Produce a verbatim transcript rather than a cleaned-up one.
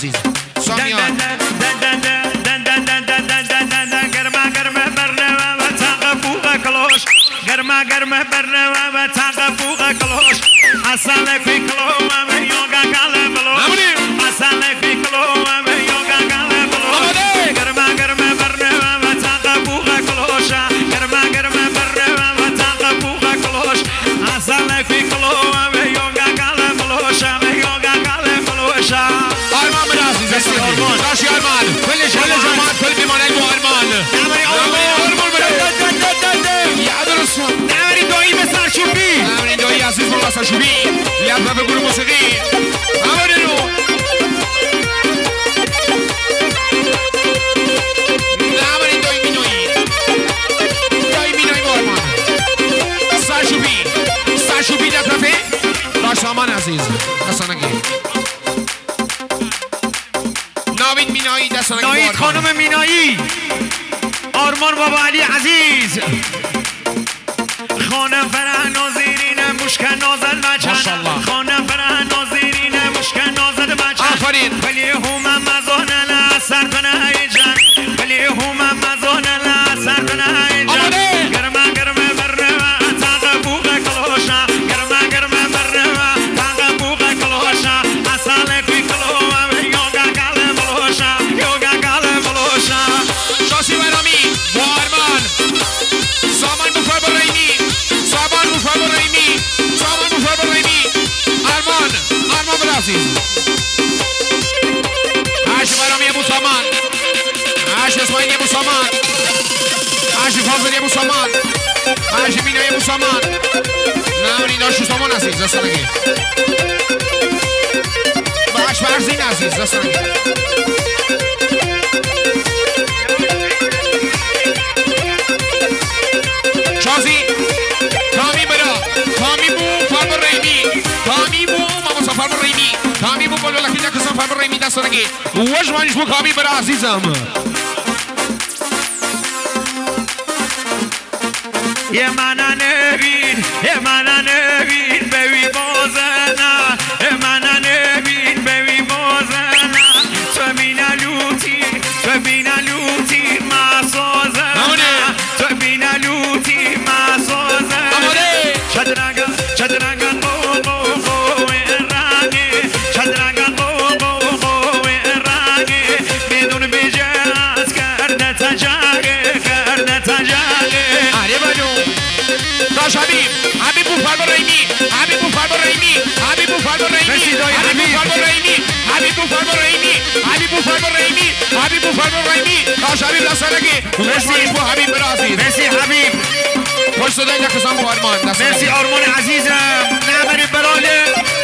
عزیز سامیان گرما گرما برنامه و تاق فوق کلوش گرما گرما برنامه و تاق فوق کلوش اصل فی کلو و یوگا کاله بلوش اصل فی کلو و یوگا کاله بلوش گرما گرما برنامه و تاق فوق کلوش گرما گرما برنامه و تاق فوق کلوش اصل فی کلو و یوگا کاله بلوش یوگا کاله بلوش آرمان من عزیز مرسی آرمان راشی آرمان کل جماعت کل بیمانه با آرمان آرمان یاد رسول نمری دایی به سرشوبی نمری دایی عزیز مولا سرشوبی یاد به گروه موسیقی آمده رو نمری دایی مینوی دایی مینوی با آرمان سرشوبی سرشوبی در طرفه راش آمان عزیز دستانگی ناوید مینایی دستانگی با ناید آرمان خانم مینایی آرمان بابا علی عزیز خانم فرح نازیرین مشکن نازد بچن خانم فرح نازیرین مشکن نازد بچن آفرین ولی هم مزان سر کنه ایجان ولی هم مزان سر کنه ایجان گرما گرما برنوا تاق بوق کلوشا گرما گرما برنوا تاق بوق کلوشا اصل فی کلو یوگا کاله بلوشا یوگا کاله بلوشا شاسی برامی با آرمان سامان بفر برایمی سامان بفر برایمی سامان بفر برایمی آرمان آرمان برازیز عاش برامی ابو سامان عاش اسماعیل ابو سامان عاش فاضل ابو سامان عاش مینای ابو سامان نامری داشت سامان عزیز دستانگی باش برزین عزیز دستانگی شازی تامی برا تامی بو فرم ریمی تامی بو ماما سفر ریمی تامی بو بلو لکی نکو سفر ریمی دستانگی وجمانش بو کامی برا عزیزم یه منن نبین یه منن نبین بوی بازنا یه منن نبین بوی بازنا تو بینا لوتی تو بینا لوتی ما سازنا تو بینا لوتی ما سازنا چدرنگا چدرنگا قو قو قو رنگی چدرنگا قو قو قو رنگی بدون بجاز کرده تجاگه کرده تجاگه آره بانو داش حبیب حبیب بو فرم ریمی حبیب بو فرم ریمی حبیب بو فرم ریمی مرسی دایی حبیب بو حبیب فرم ریمی حبیب بو فرم ریمی حبیب بو فرم ریمی حبیب بو فرم ریمی داش حبیب دستانگی مرسی بو حبیب برازیز مرسی حبیب خوش صدای نکسان بو آرمان مرسی آرمان عزیزم نمری براله